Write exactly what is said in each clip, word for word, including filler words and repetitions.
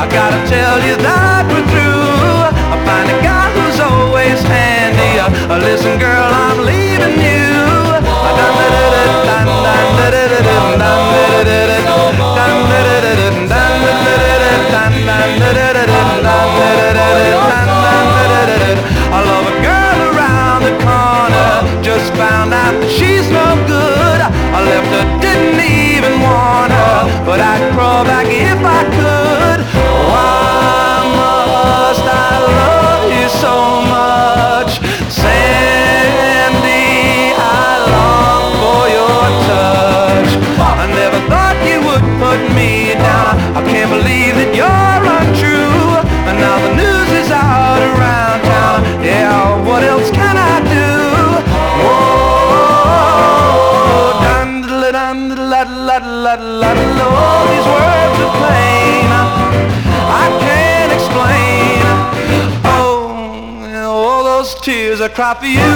I gotta tell you that we're through. I find a guy who's always handy. Uh, listen, girl, I'm leaving you. I love a girl around the corner. Just found out that she's no good. I left her, didn't even want her, but I'd crawl back if I could. Why must I love you so much, Sandy? I long for your touch. I never thought you would put me down. I can't believe that you're untrue. And now the news is out around town. Yeah, what else can I do? Whoa, dun da dun da la la la la. All these words are plain, I can't explain. Oh, all those tears I cry for you.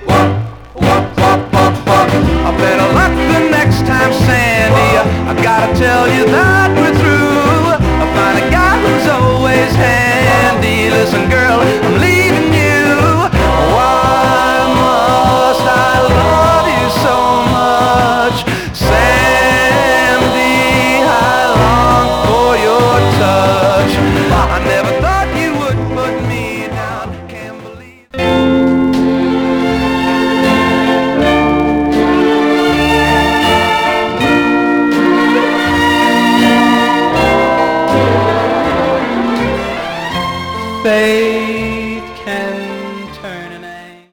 I better luck the next time, Sandy. I gotta tell you that we're through. I find a guy who's always handy. Listen, girl, I'm leaving you. Why must I love you so much, Sandy? I long for your touch. I never thought you would put me down. Can't believe it. Babe,